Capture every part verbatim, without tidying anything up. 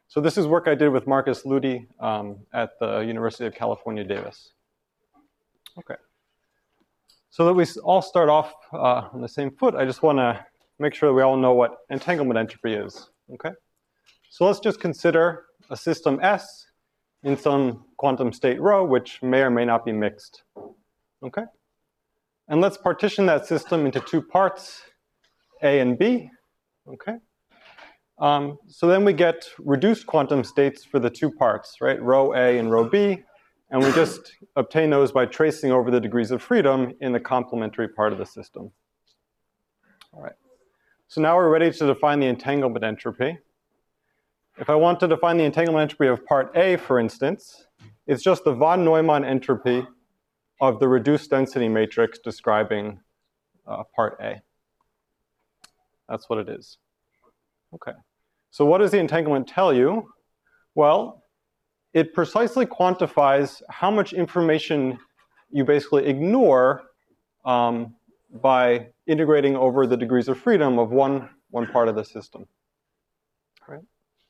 So this is work I did with Marcus Ludi um, at the University of California, Davis. Okay. So that we all start off uh, on the same foot, I just want to make sure that we all know what entanglement entropy is. Okay. So let's just consider a system S in some quantum state rho, which may or may not be mixed. Okay. And let's partition that system into two parts, A and B. Okay. Um, so then we get reduced quantum states for the two parts, right? Rho A and rho B. And we just obtain those by tracing over the degrees of freedom in the complementary part of the system. All right. So now we're ready to define the entanglement entropy. If I want to define the entanglement entropy of part A, for instance, it's just the von Neumann entropy of the reduced density matrix describing uh, part A. That's what it is. Okay. So what does the entanglement tell you? Well, it precisely quantifies how much information you basically ignore um, by integrating over the degrees of freedom of one, one part of the system. Right?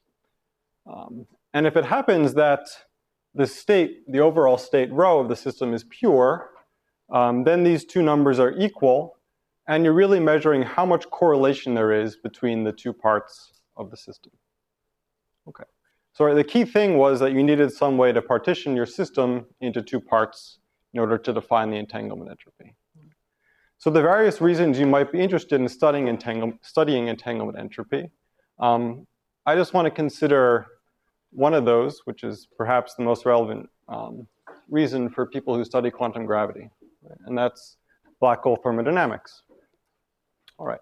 Um, and if it happens that the state, the overall state rho of the system is pure, um, then these two numbers are equal, and you're really measuring how much correlation there is between the two parts of the system. Okay. So the key thing was that you needed some way to partition your system into two parts in order to define the entanglement entropy. So the various reasons you might be interested in studying, entangle, studying entanglement entropy, um, I just want to consider one of those, which is perhaps the most relevant um, reason for people who study quantum gravity, right? And that's black hole thermodynamics. All right.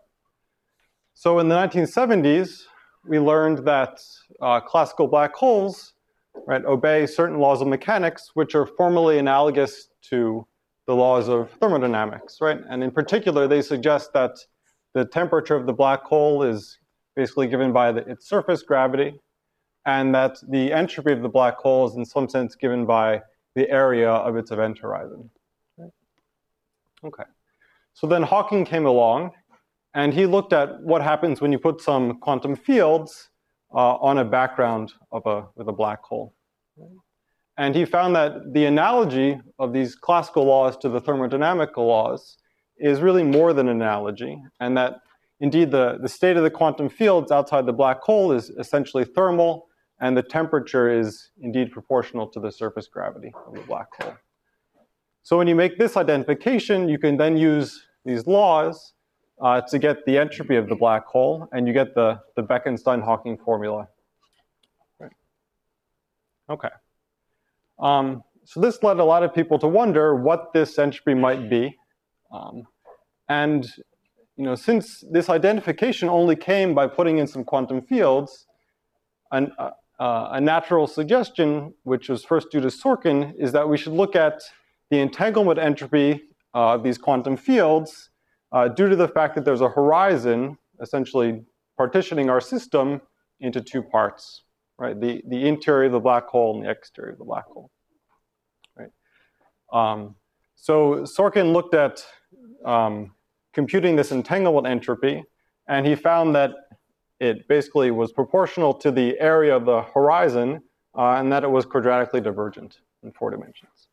So in the nineteen seventies, we learned that uh, classical black holes, right, obey certain laws of mechanics, which are formally analogous to the laws of thermodynamics, right? And in particular, they suggest that the temperature of the black hole is basically given by the, its surface gravity, and that the entropy of the black hole is in some sense given by the area of its event horizon. Right? Okay. So then Hawking came along, and he looked at what happens when you put some quantum fields uh, on a background of a, with a black hole. And he found that the analogy of these classical laws to the thermodynamical laws is really more than an analogy, and that indeed the, the state of the quantum fields outside the black hole is essentially thermal, and the temperature is indeed proportional to the surface gravity of the black hole. So when you make this identification, you can then use these laws Uh, to get the entropy of the black hole, and you get the, the Bekenstein-Hawking formula. Right. Okay. Um, so this led a lot of people to wonder what this entropy might be. Um, and you know, since this identification only came by putting in some quantum fields, an, uh, uh, a natural suggestion, which was first due to Sorkin, is that we should look at the entanglement entropy uh, of these quantum fields Uh, due to the fact that there's a horizon, essentially partitioning our system into two parts, right? The, the interior of the black hole and the exterior of the black hole, right? Um, so Sorkin looked at um, computing this entanglement entropy, and he found that it basically was proportional to the area of the horizon, uh, and that it was quadratically divergent in four dimensions.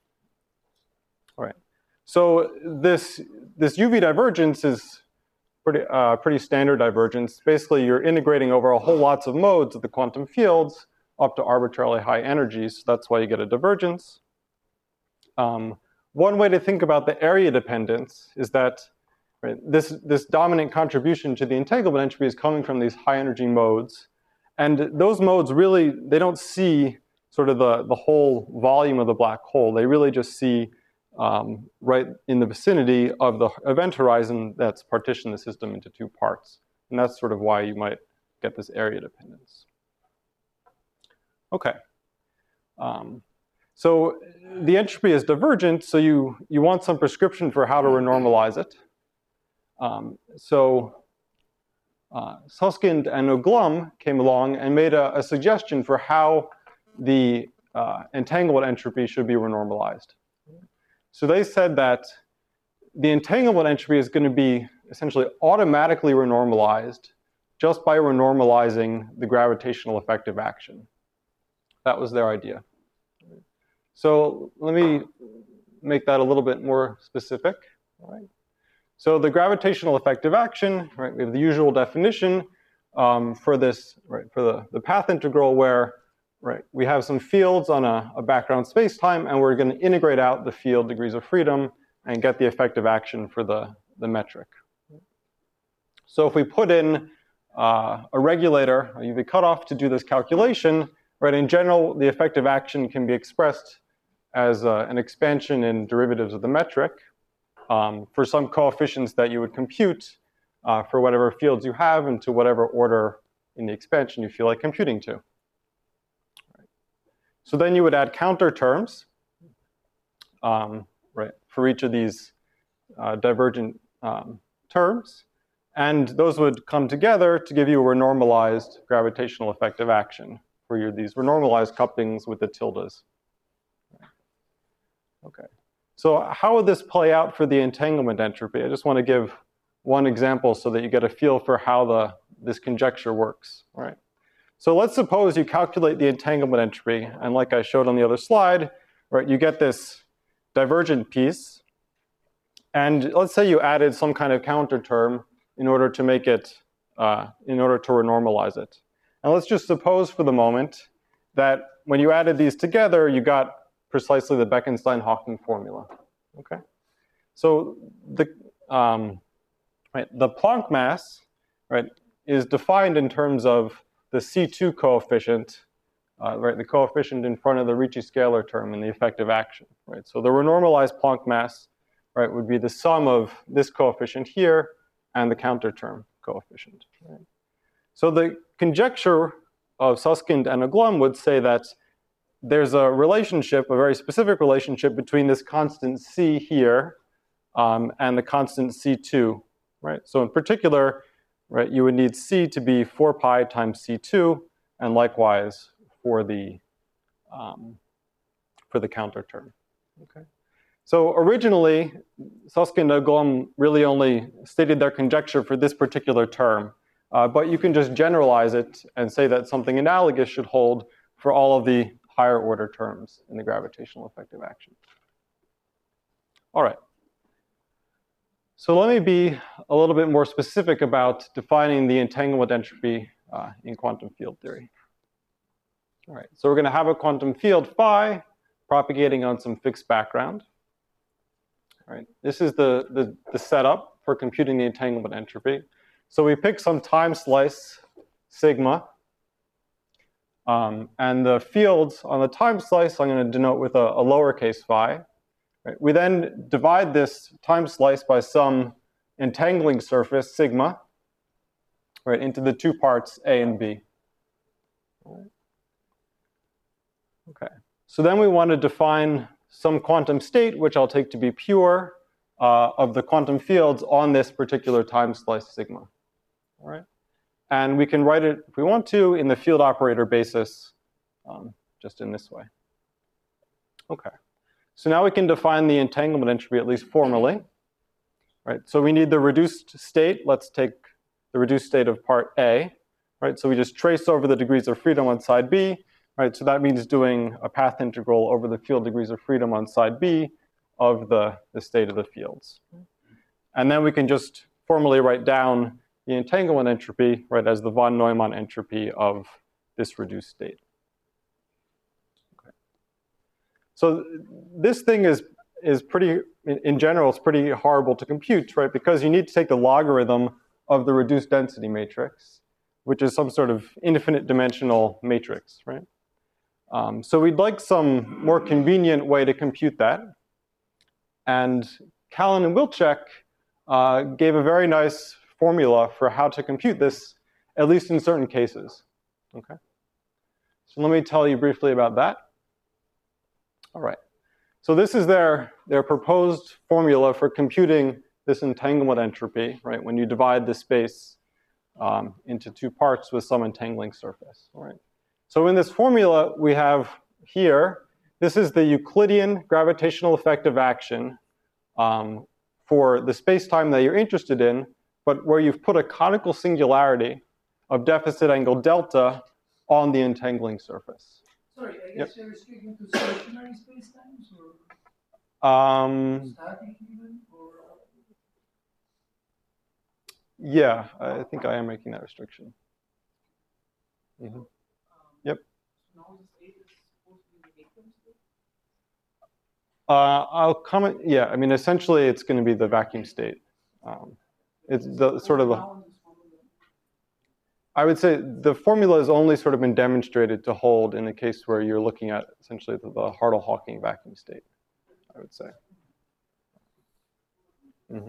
All right. So this, this U V divergence is pretty, uh, pretty standard divergence. Basically, you're integrating over a whole lots of modes of the quantum fields up to arbitrarily high energies. So that's why you get a divergence. Um, one way to think about the area dependence is that right, this, this dominant contribution to the entanglement entropy is coming from these high energy modes. And those modes really, they don't see sort of the, the whole volume of the black hole. They really just see Um, right in the vicinity of the event horizon that's partitioned the system into two parts. And that's sort of why you might get this area dependence. Okay. Um, so the entropy is divergent, so you, you want some prescription for how to renormalize it. Um, so uh, Susskind and Uglum came along and made a, a suggestion for how the uh, entanglement entropy should be renormalized. So they said that the entanglement entropy is going to be essentially automatically renormalized just by renormalizing the gravitational effective action. That was their idea. So let me make that a little bit more specific. All right. So the gravitational effective action, right, we have the usual definition um, for this, right, for the, the path integral where, right, we have some fields on a, a background space-time, and we're going to integrate out the field degrees of freedom and get the effective action for the, the metric. So if we put in uh, a regulator, a U V cutoff, to do this calculation, right, in general, the effective action can be expressed as uh, an expansion in derivatives of the metric um, for some coefficients that you would compute uh, for whatever fields you have and to whatever order in the expansion you feel like computing to. Right. So then you would add counter terms um, right, for each of these uh, divergent um, terms. And those would come together to give you a renormalized gravitational effective action for your, these renormalized couplings with the tildes. Okay. So how would this play out for the entanglement entropy? I just want to give one example so that you get a feel for how the, this conjecture works. All right. So let's suppose you calculate the entanglement entropy, and like I showed on the other slide, right, you get this divergent piece. And let's say you added some kind of counter term in order to make it, uh, in order to renormalize it. And let's just suppose for the moment that when you added these together, you got precisely the Bekenstein-Hawking formula. Okay, so the um, right, the Planck mass, right, is defined in terms of the C two coefficient, uh, right, the coefficient in front of the Ricci scalar term in the effective action. Right, so the renormalized Planck mass, right, would be the sum of this coefficient here and the counter term coefficient. Right? So the conjecture of Susskind and Oglum would say that there's a relationship, a very specific relationship between this constant C here um, and the constant C two, right? So in particular, right, you would need C to be four pi times C two, and likewise for the um, for the counter term. Okay. So originally, Susskind and Oglum really only stated their conjecture for this particular term, uh, but you can just generalize it and say that something analogous should hold for all of the higher order terms in the gravitational effective action. All right. So let me be a little bit more specific about defining the entanglement entropy uh, in quantum field theory. All right. So we're going to have a quantum field phi propagating on some fixed background. All right. This is the, the, the setup for computing the entanglement entropy. So we pick some time slice sigma. Um, and the fields on the time slice I'm going to denote with a, a lowercase phi. Right? We then divide this time slice by some entangling surface, sigma, right, into the two parts A and B. Right. Okay. So then we want to define some quantum state, which I'll take to be pure, uh, of the quantum fields on this particular time slice sigma. All right. And we can write it, if we want to, in the field operator basis, um, just in this way. Okay. So now we can define the entanglement entropy, at least formally. Right. So we need the reduced state. Let's take the reduced state of part A. Right. So we just trace over the degrees of freedom on side B. Right. So that means doing a path integral over the field degrees of freedom on side B of the, the state of the fields. And then we can just formally write down the entanglement entropy, right, as the von Neumann entropy of this reduced state. Okay. So this thing is, is pretty, in, in general, it's pretty horrible to compute, right, because you need to take the logarithm of the reduced density matrix, which is some sort of infinite dimensional matrix, right? Um, so we'd like some more convenient way to compute that. And Callan and Wilczek uh, gave a very nice formula for how to compute this, at least in certain cases. Okay. So let me tell you briefly about that. All right. So this is their, their proposed formula for computing this entanglement entropy, right, when you divide the space um, into two parts with some entangling surface. All right. So in this formula we have here, this is the Euclidean gravitational effective action um, for the space-time that you're interested in, but where you've put a conical singularity of deficit angle delta on the entangling surface. Sorry, I guess Yep. you're restricting to stationary spacetimes or Um, static even, or yeah, I think I am making that restriction. Mm-hmm. um, Yep. so now the state is supposed to be the vacuum state? Uh, I'll comment. Yeah, I mean, essentially, it's going to be the vacuum state. Um, it's the sort of the. I would say the formula has only sort of been demonstrated to hold in the case where you're looking at essentially the, the Hartle-Hawking vacuum state, I would say. Mm-hmm.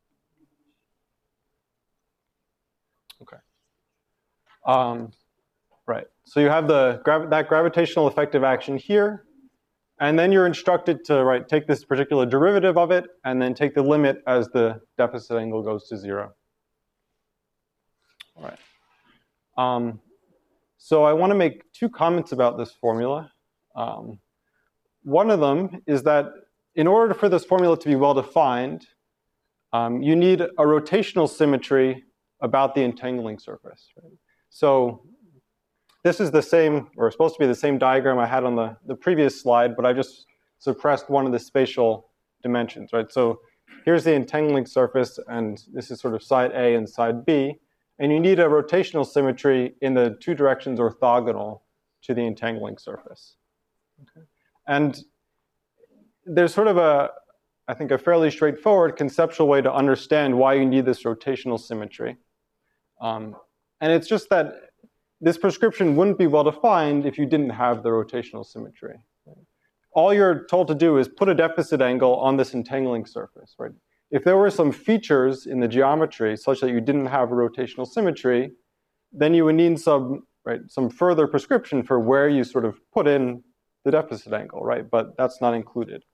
Okay. Um, right. So you have the gravi that gravitational effective action here, and then you're instructed to right take this particular derivative of it, and then take the limit as the deficit angle goes to zero. All right. Um, so I want to make two comments about this formula. Um, one of them is that in order for this formula to be well defined, um, you need a rotational symmetry about the entangling surface. Right? So this is the same, or supposed to be the same diagram I had on the, the previous slide, but I just suppressed one of the spatial dimensions. Right? So here's the entangling surface, and this is sort of side A and side B. And you need a rotational symmetry in the two directions orthogonal to the entangling surface. Okay. And there's sort of a, I think, a fairly straightforward conceptual way to understand why you need this rotational symmetry. Um, and it's just that this prescription wouldn't be well defined if you didn't have the rotational symmetry. All you're told to do is put a deficit angle on this entangling surface, right? If there were some features in the geometry such that you didn't have a rotational symmetry, then you would need some, right, some further prescription for where you sort of put in the deficit angle, right? But that's not included.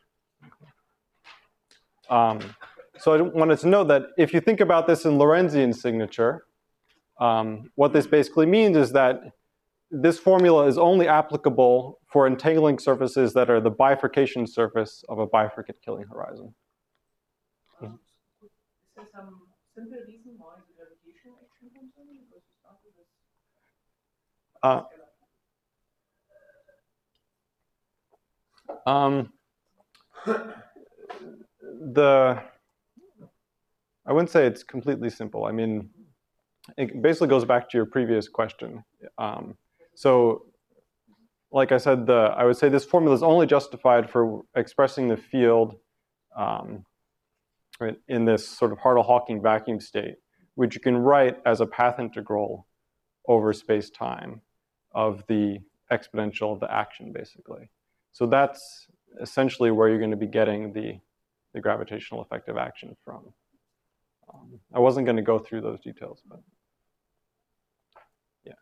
Um, so I wanted to note that if you think about this in Lorentzian signature, um, what this basically means is that this formula is only applicable for entangling surfaces that are the bifurcation surface of a bifurcate killing horizon. Um, is there some simple reason why the gravitational action comes in? Because you start with this. Uh, um, the I wouldn't say it's completely simple. I mean, it basically goes back to your previous question. Um, so, like I said, the I would say this formula is only justified for expressing the field um, right, in this sort of Hartle-Hawking vacuum state, which you can write as a path integral over space-time of the exponential of the action, basically. So that's essentially where you're going to be getting the, the gravitational effective action from. Um, I wasn't going to go through those details, but yeah.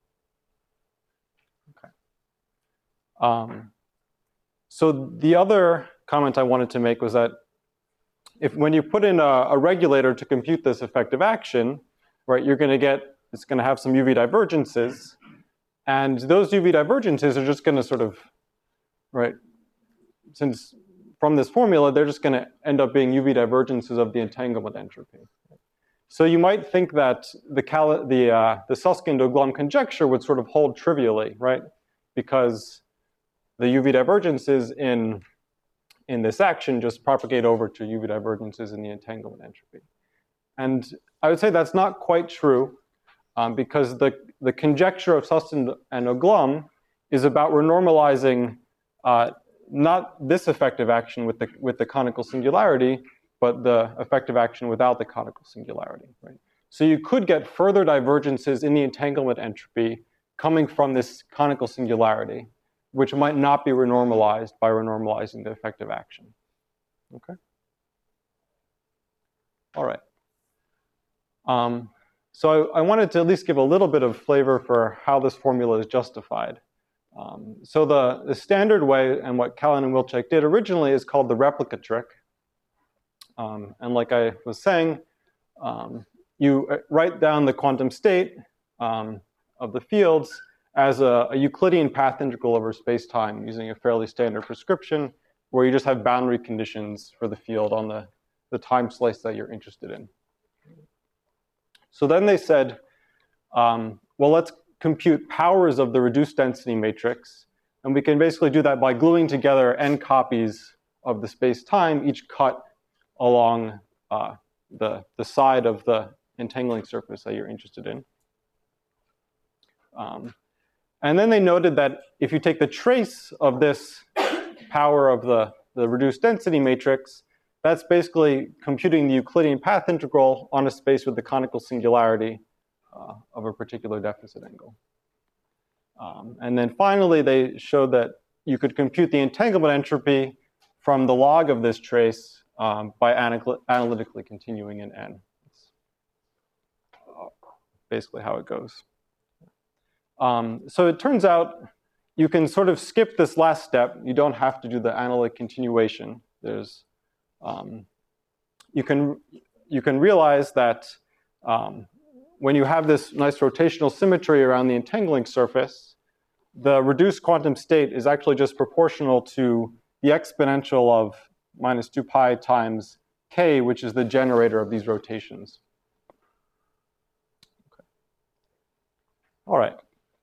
Okay. Um, so the other comment I wanted to make was that if when you put in a, a regulator to compute this effective action, right, you're going to get, it's going to have some U V divergences, and those U V divergences are just going to sort of, right, since from this formula, they're just going to end up being U V divergences of the entanglement entropy. So you might think that the Cal the uh, the Susskind-O'Glum conjecture would sort of hold trivially, right? Because the U V divergences in in this action just propagate over to U V divergences in the entanglement entropy. And I would say that's not quite true, um, because the the conjecture of Susskind and O'Glum is about renormalizing uh, not this effective action with the with the conical singularity, but the effective action without the conical singularity, right? So you could get further divergences in the entanglement entropy coming from this conical singularity, which might not be renormalized by renormalizing the effective action. Okay? All right. Um, so I, I wanted to at least give a little bit of flavor for how this formula is justified. Um, so the, the standard way, and what Callan and Wilczek did originally, is called the replica trick. Um, and like I was saying, um, you write down the quantum state um, of the fields as a, a Euclidean path integral over space-time using a fairly standard prescription where you just have boundary conditions for the field on the, the time slice that you're interested in. So then they said, um, well, let's compute powers of the reduced density matrix. And we can basically do that by gluing together n copies of the space-time, each cut along uh, the, the side of the entangling surface that you're interested in. Um, and then they noted that if you take the trace of this power of the, the reduced density matrix, that's basically computing the Euclidean path integral on a space with the conical singularity uh, of a particular deficit angle. Um, and then finally, they showed that you could compute the entanglement entropy from the log of this trace um, by analy analytically continuing in n. That's uh, basically how it goes. Um, so it turns out you can sort of skip this last step. You don't have to do the analytic continuation. There's, um, you can, you can realize that um, when you have this nice rotational symmetry around the entangling surface, the reduced quantum state is actually just proportional to the exponential of minus two pi times k, which is the generator of these rotations. Okay. All right.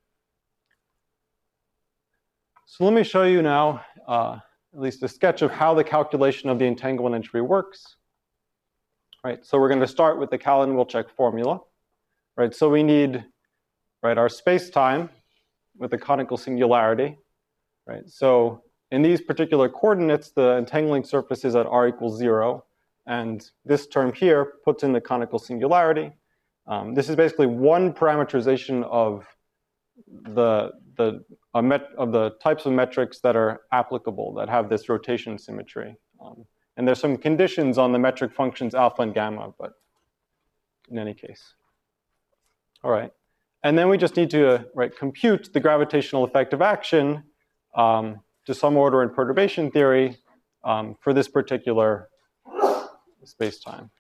So let me show you now uh, at least a sketch of how the calculation of the entanglement entropy works. Right, so we're going to start with the Callan-Wilczek formula. Right, so we need, right, our space-time with the conical singularity. Right, so in these particular coordinates, the entangling surface is at r equals zero, and this term here puts in the conical singularity. Um, this is basically one parameterization of the the a met, of the types of metrics that are applicable that have this rotation symmetry. Um, and there's some conditions on the metric functions alpha and gamma, but in any case. All right. And then we just need to uh, right, compute the gravitational effective action um, to some order in perturbation theory um, for this particular space-time.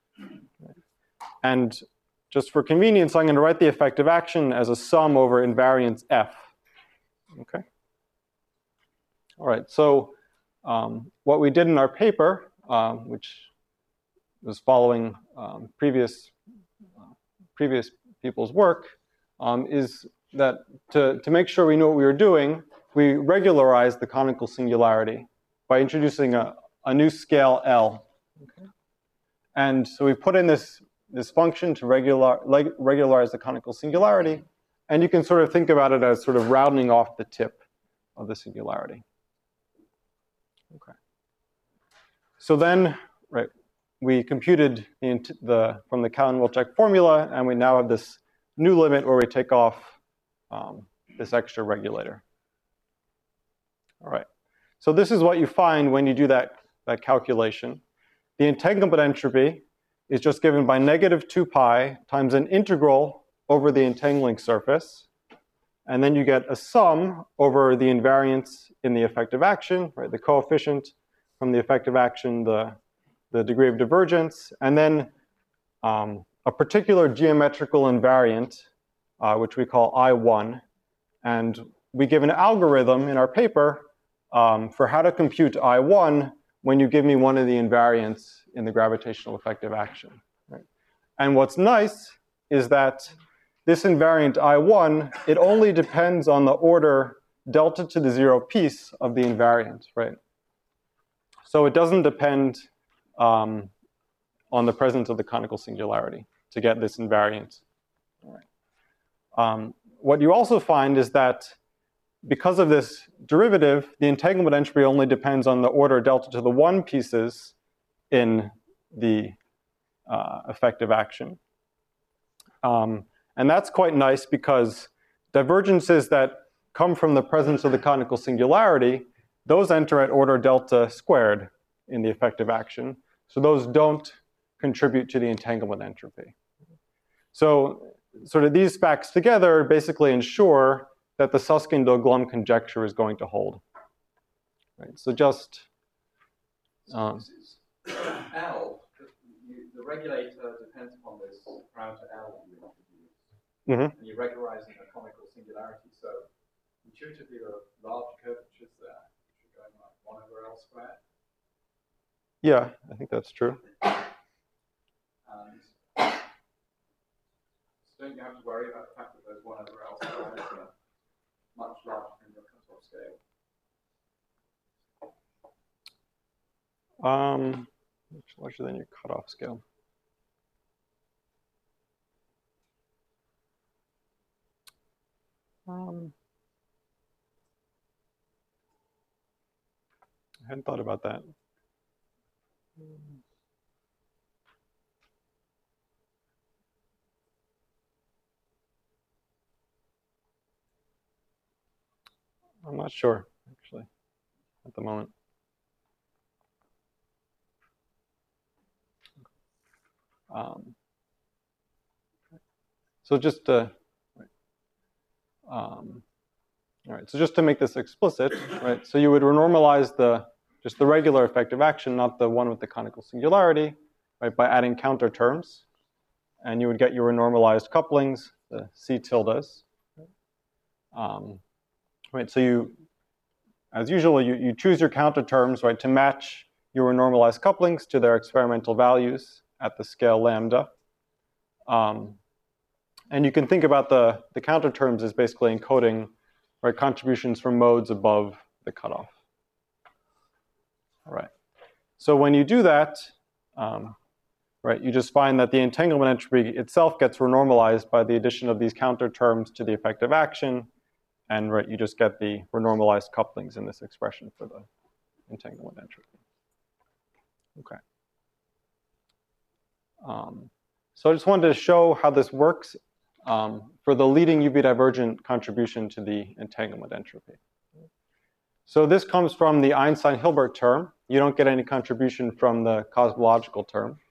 And just for convenience, I'm going to write the effective action as a sum over invariance f. Okay. All right. So um, what we did in our paper, um, which was following um, previous uh, previous people's work, um, is that to to make sure we knew what we were doing, we regularized the conical singularity by introducing a a new scale L. Okay. And so we put in this this function to regular regularize the conical singularity. And you can sort of think about it as sort of rounding off the tip of the singularity. Okay. So then, right, we computed the, the from the Callan-Wilczek formula, and we now have this new limit where we take off um, this extra regulator. All right. So this is what you find when you do that, that calculation. The entanglement entropy is just given by negative two pi times an integral over the entangling surface, and then you get a sum over the invariance in the effective action, right? The coefficient from the effective action, the, the degree of divergence, and then um, a particular geometrical invariant, uh, which we call I one. And we give an algorithm in our paper um, for how to compute I one when you give me one of the invariants in the gravitational effective action. Right? And what's nice is that this invariant I one, it only depends on the order delta to the zero piece of the invariant, right? So it doesn't depend um, on the presence of the conical singularity to get this invariant. All right. Um, what you also find is that because of this derivative, the entanglement entropy only depends on the order delta to the one pieces in the uh, effective action. Um, And that's quite nice because divergences that come from the presence of the conical singularity, those enter at order delta squared in the effective action. So those don't contribute to the entanglement entropy. So sort of these facts together basically ensure that the Susskind-Glom conjecture is going to hold. Right, so just um, L, the regulator depends upon this parameter L that you introduced. Mm-hmm. And you're regularizing a conical singularity. So intuitively, there are large curvatures there, which are going like one over L squared. Yeah, I think that's true. And so don't you have to worry about the fact that there's one over L squared? much larger than your cutoff scale? Um, much larger than your cutoff scale. Um, I hadn't thought about that. I'm not sure, actually, at the moment. Um, so just to, um, all right, so just to make this explicit, right, so you would renormalize the, just the regular effective action, not the one with the conical singularity, right, by adding counter terms, and you would get your renormalized couplings, the C tildes. Um, right, so you, as usual, you, you choose your counter terms, right, to match your renormalized couplings to their experimental values at the scale lambda. Um, and you can think about the, the counter terms as basically encoding, right, contributions from modes above the cutoff. All right. So when you do that, um, right, you just find that the entanglement entropy itself gets renormalized by the addition of these counter terms to the effective action, and right, you just get the renormalized couplings in this expression for the entanglement entropy. Okay. Um, so I just wanted to show how this works um, for the leading U V divergent contribution to the entanglement entropy. So this comes from the Einstein-Hilbert term. You don't get any contribution from the cosmological term.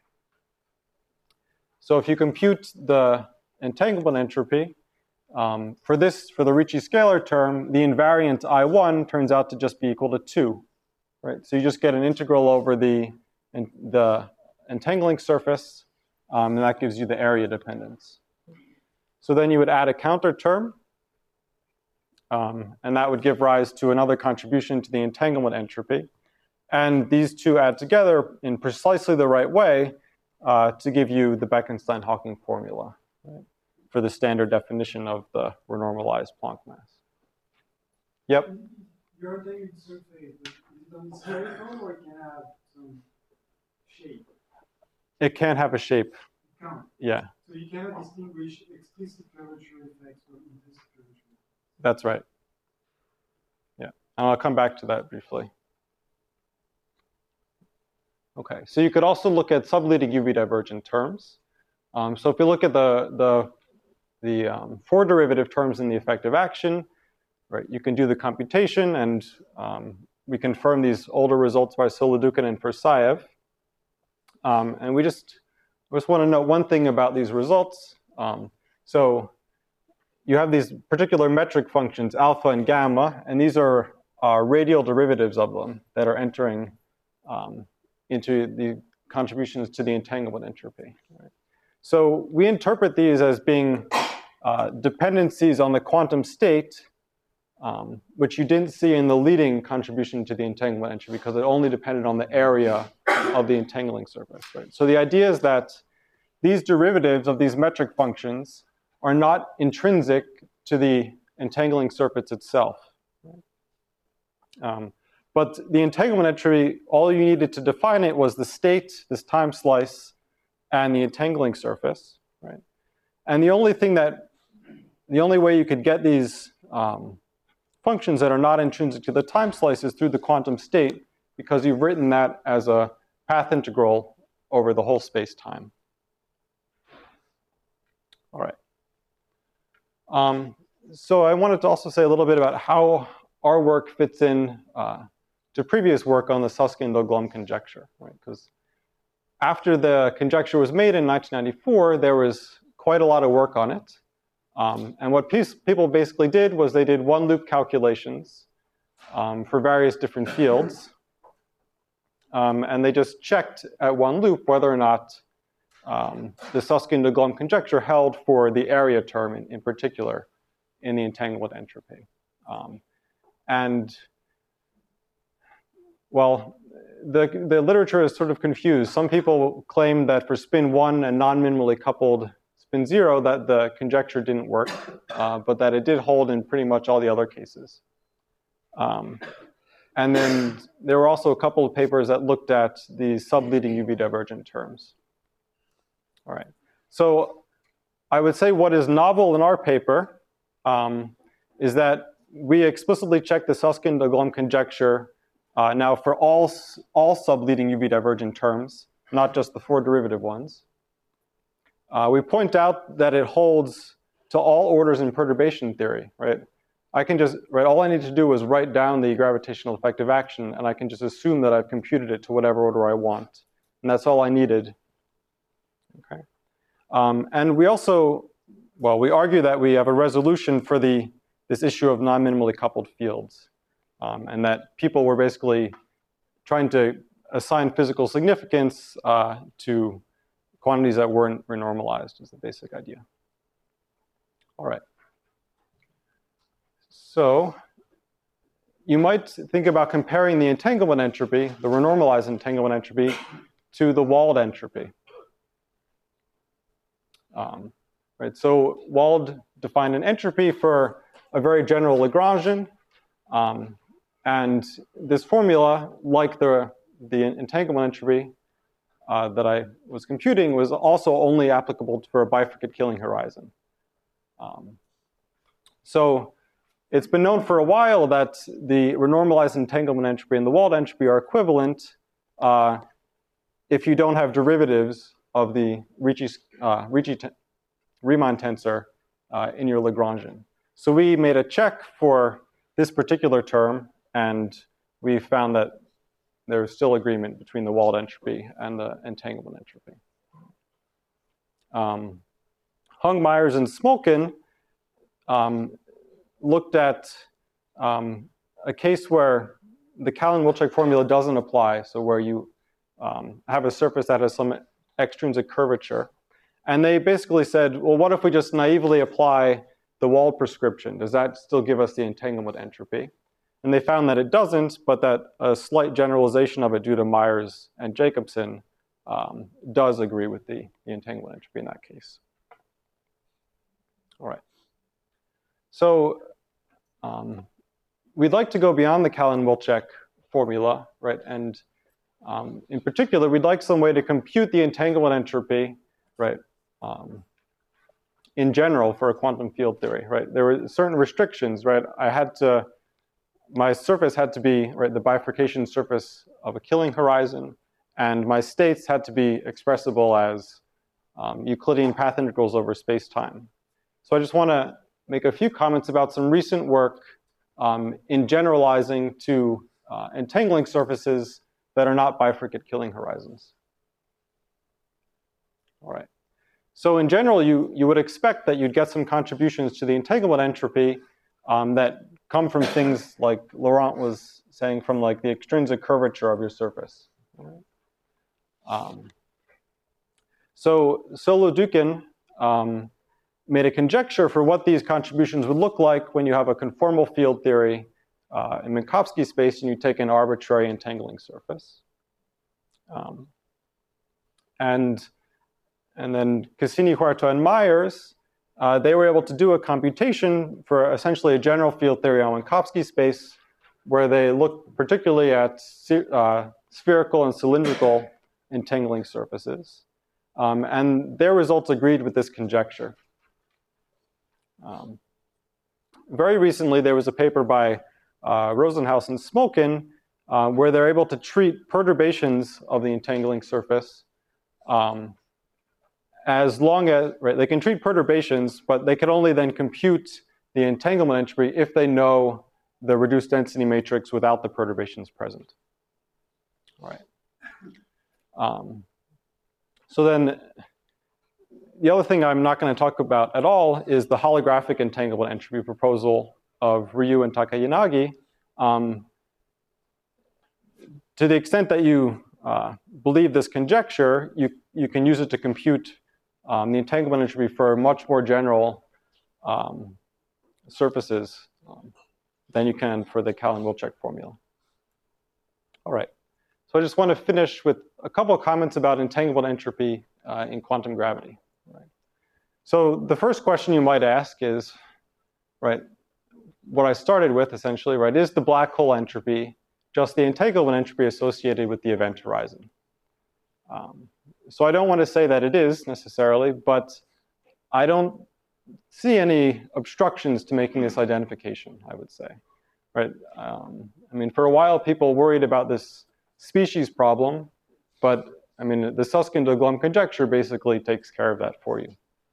So if you compute the entanglement entropy, um, for this, for the Ricci scalar term, the invariant I one turns out to just be equal to two, right? So you just get an integral over the, the entangling surface, um, and that gives you the area dependence. So then you would add a counter term, um, and that would give rise to another contribution to the entanglement entropy. And these two add together in precisely the right way uh, to give you the Bekenstein-Hawking formula, right, for the standard definition of the renormalized Planck mass. Yep? Your entangling surface, is it on the spherical or it can have some shape? It can have a shape. It can. Yeah. So you cannot distinguish explicit curvature effects from implicit curvature effects. That's right. Yeah. And I'll come back to that briefly. Okay. So you could also look at subleading U V divergent terms. Um, so if you look at the, the, the um, four derivative terms in the effective action, right, you can do the computation, and um, we confirm these older results by Solodukhin and Persaev. Um, and we just, just want to note one thing about these results. Um, so you have these particular metric functions, alpha and gamma, and these are uh, radial derivatives of them that are entering um, into the contributions to the entanglement entropy. Right? So we interpret these as being uh, dependencies on the quantum state, um, which you didn't see in the leading contribution to the entanglement entropy because it only depended on the area of the entangling surface. Right? So the idea is that these derivatives of these metric functions are not intrinsic to the entangling surface itself. Right? Um, but the entanglement entropy, all you needed to define it was the state, this time slice, and the entangling surface. Right? And the only thing that, the only way you could get these um, functions that are not intrinsic to the time slice is through the quantum state, because you've written that as a path integral over the whole space-time. All right. Um, so I wanted to also say a little bit about how our work fits in uh, to previous work on the Susskind-Glom conjecture, right? Because after the conjecture was made in nineteen ninety-four, there was quite a lot of work on it. Um, and what people basically did was they did one-loop calculations um, for various different fields. Um, and they just checked at one loop whether or not um, the Susskind-Glom conjecture held for the area term in, in particular in the entanglement entropy. Um, and, well, the, the literature is sort of confused. Some people claim that for spin one and non-minimally coupled spin zero, that the conjecture didn't work, uh, but that it did hold in pretty much all the other cases. Um, and then there were also a couple of papers that looked at the subleading U V divergent terms. All right. So I would say what is novel in our paper um, is that we explicitly check the Susskind-de-Gloom conjecture uh, now for all, all subleading U V divergent terms, not just the four derivative ones. Uh, we point out that it holds to all orders in perturbation theory, right? I can just, right, all I need to do is write down the gravitational effective action, and I can just assume that I've computed it to whatever order I want. And that's all I needed. Okay. Um, and we also, well, we argue that we have a resolution for the, this issue of non-minimally coupled fields, um, and that people were basically trying to assign physical significance uh, to quantities that weren't renormalized is the basic idea. All right. So you might think about comparing the entanglement entropy, the renormalized entanglement entropy, to the Wald entropy. Um, right, so Wald defined an entropy for a very general Lagrangian, um, and this formula, like the, the entanglement entropy uh, that I was computing, was also only applicable for a bifurcate killing horizon. Um, so it's been known for a while that the renormalized entanglement entropy and the Wald entropy are equivalent uh, if you don't have derivatives of the Ricci, uh, Ricci Riemann tensor uh, in your Lagrangian. So we made a check for this particular term, and we found that there's still agreement between the Wald entropy and the entanglement entropy. Um, Hung, Myers, and Smolkin um, looked at um, a case where the Callan-Wilczek formula doesn't apply, so where you um, have a surface that has some extrinsic curvature. And they basically said, well, what if we just naively apply the Wald prescription? Does that still give us the entanglement entropy? And they found that it doesn't, but that a slight generalization of it due to Myers and Jacobson um, does agree with the, the entanglement entropy in that case. All right. So um, we'd like to go beyond the Callan-Wilczek formula, right? And um, in particular, we'd like some way to compute the entanglement entropy, right? Um, in general for a quantum field theory, right? There were certain restrictions, right? I had to, my surface had to be, right, the bifurcation surface of a killing horizon, and my states had to be expressible as um, Euclidean path integrals over space-time. So I just want to make a few comments about some recent work um, in generalizing to uh, entangling surfaces that are not bifurcate killing horizons. All right. So in general, you, you would expect that you'd get some contributions to the entanglement entropy um, that come from things like Laurent was saying, from like the extrinsic curvature of your surface. Right? Um, so Solodukin um, made a conjecture for what these contributions would look like when you have a conformal field theory uh, in Minkowski space and you take an arbitrary entangling surface. Um, and And then Cassini, Huerta, and Myers, uh, they were able to do a computation for essentially a general field theory on Minkowski space, where they looked particularly at uh, spherical and cylindrical entangling surfaces. Um, and their results agreed with this conjecture. Um, very recently, there was a paper by uh, Rosenhaus and Smolkin uh, where they're able to treat perturbations of the entangling surface um, as long as, right, they can treat perturbations, but they can only then compute the entanglement entropy if they know the reduced density matrix without the perturbations present. All right. Um, so then the other thing I'm not going to talk about at all is the holographic entanglement entropy proposal of Ryu and Takayanagi. Um, to the extent that you uh, believe this conjecture, you, you can use it to compute Um, the entanglement entropy for much more general um, surfaces um, than you can for the Callan-Wilczek formula. All right. So I just want to finish with a couple of comments about entanglement entropy uh, in quantum gravity. Right. So the first question you might ask is, right, what I started with essentially, right, is the black hole entropy just the entanglement entropy associated with the event horizon? Um, so I don't want to say that it is necessarily, but I don't see any obstructions to making this identification, I would say. Right? Um, I mean, for a while, people worried about this species problem, but I mean, the Susskind-de Glom conjecture basically takes care of that for you.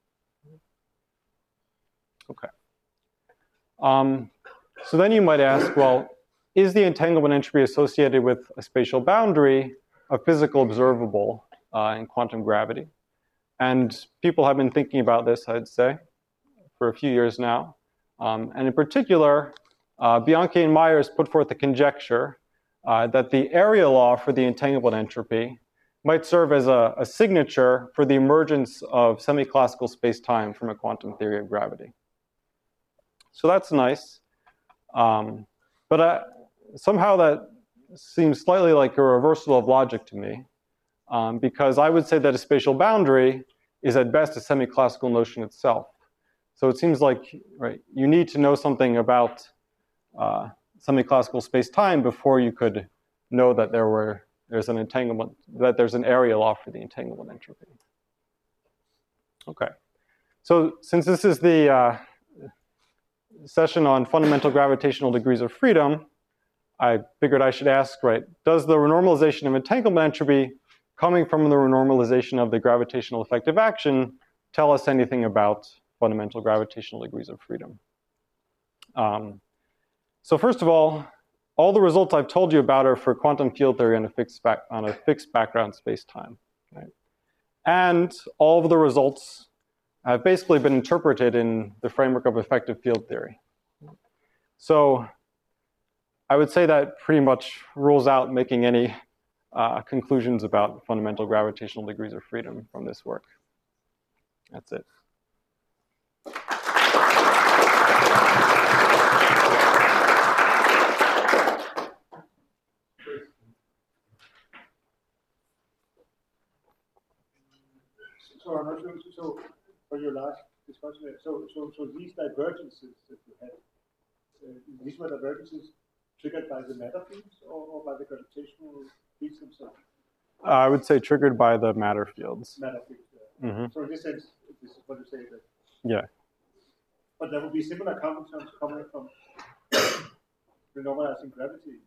Okay. Um, so then you might ask, well, is the entanglement entropy associated with a spatial boundary a physical observable uh, in quantum gravity? And people have been thinking about this, I'd say, for a few years now. Um, and in particular, uh, Bianchi and Myers put forth a conjecture uh, that the area law for the entanglement entropy might serve as a, a signature for the emergence of semi-classical space-time from a quantum theory of gravity. So that's nice. Um, but I, somehow that seems slightly like a reversal of logic to me, um, because I would say that a spatial boundary is at best a semi-classical notion itself. So it seems like, right, you need to know something about uh, semi-classical space-time before you could know that there were there's an entanglement, that there's an area law for the entanglement entropy. Okay, so since this is the uh, session on fundamental gravitational degrees of freedom, I figured I should ask, right, does the renormalization of entanglement entropy coming from the renormalization of the gravitational effective action tell us anything about fundamental gravitational degrees of freedom? Um, so first of all, all the results I've told you about are for quantum field theory on a fixed, back, on a fixed background space-time. Right? And all of the results have basically been interpreted in the framework of effective field theory. So I would say that pretty much rules out making any uh, conclusions about fundamental gravitational degrees of freedom from this work. That's it. So I'm not sure, so for your last discussion, so so so these divergences that you had, uh, these were divergences triggered by the matter fields or, or by the gravitational fields themselves? Uh, I would say triggered by the matter fields. Matter fields. Yeah. Mm-hmm. So in this sense, this is what you say that. Yeah. But there would be similar common terms coming from renormalizing gravity.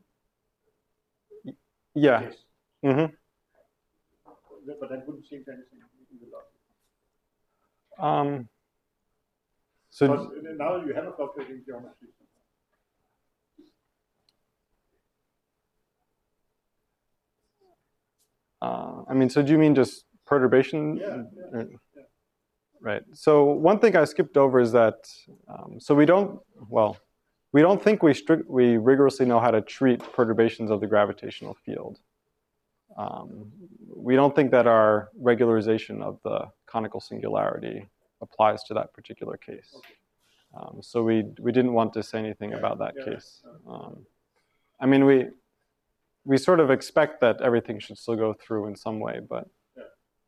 Yeah. Yes. Mm-hmm. But that wouldn't change anything in the logic. Um, so because now you have a fluctuating geometry. Uh, I mean, so do you mean just perturbation? Yeah, yeah, yeah. Right. So one thing I skipped over is that, um, so we don't, well, we don't think we strict, we rigorously know how to treat perturbations of the gravitational field. Um, we don't think that our regularization of the conical singularity applies to that particular case. Okay. Um, so we we didn't want to say anything yeah, about that yeah, case. yeah. Um, I mean, we we sort of expect that everything should still go through in some way, but. Yeah.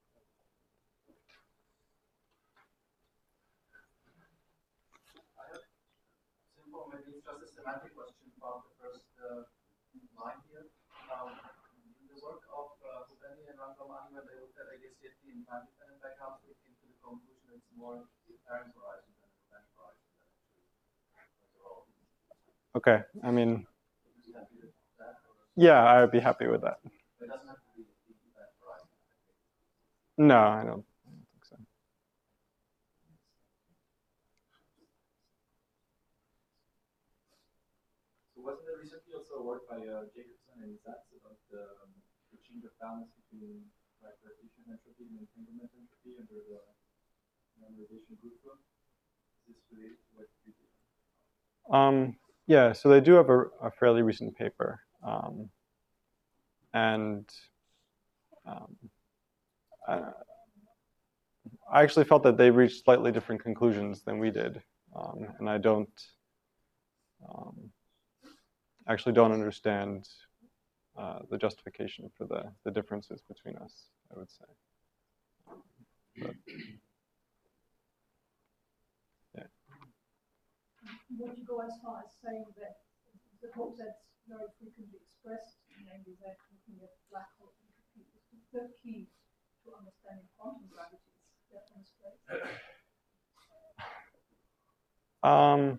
I have simple, maybe it's just a semantic question about the first uh, line here. Um, in the work of uh, Hubeni and Rangamani, when they looked at A D C F T in time-dependent backgrounds, they came to the conclusion it's more the parent horizon than the event horizon. Okay, I mean, yeah, I would be happy with that. It doesn't have to be the event horizon. No, I don't, I don't think so. So wasn't there recently also work by uh, Jacobson and Zatz about the um, the change of balance between like gravitational entropy and entanglement entropy under the normalization group flow? Is this related to what you do? Um, yeah, so they do have a, a fairly recent paper. Um, and um, I, I actually felt that they reached slightly different conclusions than we did. Um, and I don't, um, actually don't understand uh, the justification for the, the differences between us, I would say. But, would you go as far as saying that the hope that's very frequently expressed, namely that looking at black hole entropy is the key to understanding quantum gravity, is that demonstrated? Um,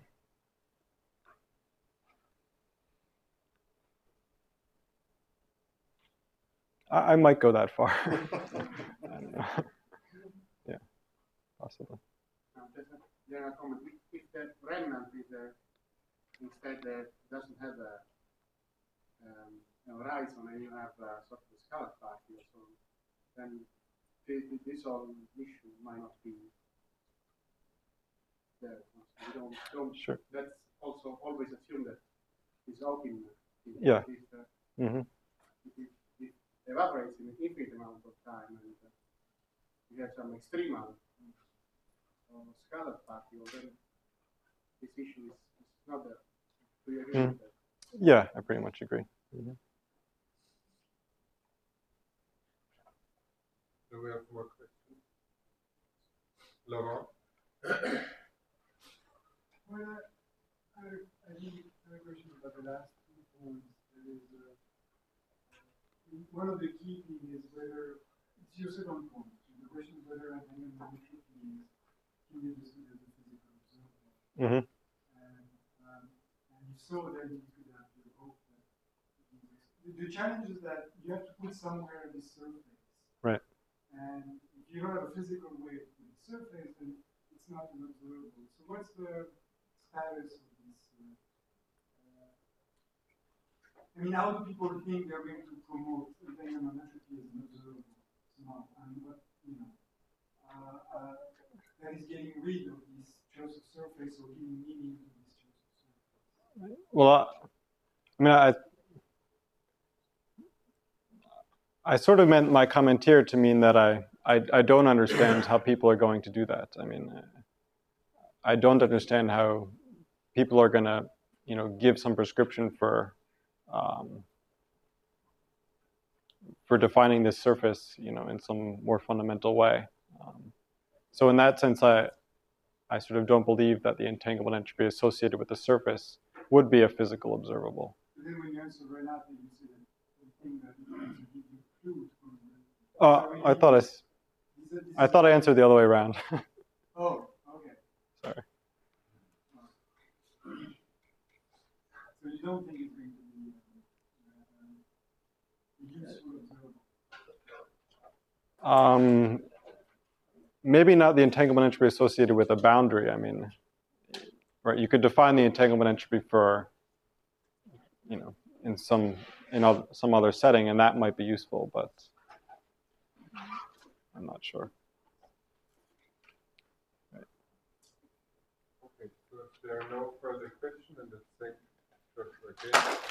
I, I might go that far. I don't know. Yeah, possibly. Uh, just a general comment. If, if the remnant is a, instead uh, doesn't have a, um, a horizon and you have a sort of a scalar party or so, then this, this whole issue might not be there. You don't, don't, Sure. Let's also always assume that it's open. Yeah. If, uh, Mm-hmm. if it, it evaporates in an infinite amount of time and uh, you have some extremal uh, scalar party, well, then this issue is, is not there. Do you agree Mm. with that? Yeah, I pretty much agree. Mm-hmm. Do we have more questions? Laurent? Well, I, I think I have a question about the last two points. There is, uh, one of the key things is whether, it's your second point, the question is whether entanglement entropy is can be understood as a physical observable. Mm-hmm. And, um, and if so, then you could have the hope that the, the challenge is that you have to put somewhere this surface. Right. And if you don't have a physical way to put the surface, then it's not an observable. So what's the status of this? Uh, uh, I mean, how do people think they're going to promote entanglement entropy as an observable somehow? And what, you know, uh, uh, that is getting rid of this choice of surface or giving meaning to this choice of surface. Well, I mean, I I sort of meant my comment here to mean that I I, I don't understand how people are going to do that. I mean, I don't understand how people are going to, you know, give some prescription for um, for defining this surface, you know, in some more fundamental way. Um, so in that sense, I I sort of don't believe that the entanglement entropy associated with the surface would be a physical observable. But then when you answer Renate, you say that the thing that you give you clues from the. Oh, so I thought I, this is- this I is- thought I answered the other way around. Oh, okay. Sorry. So you don't think it's going to be uh, uh, useful observable? Um, maybe not the entanglement entropy associated with a boundary. I mean, right? You could define the entanglement entropy for, you know, in some in other, some other setting, and that might be useful, but I'm not sure. Okay, so if there are no further questions, then let's thank Doctor again.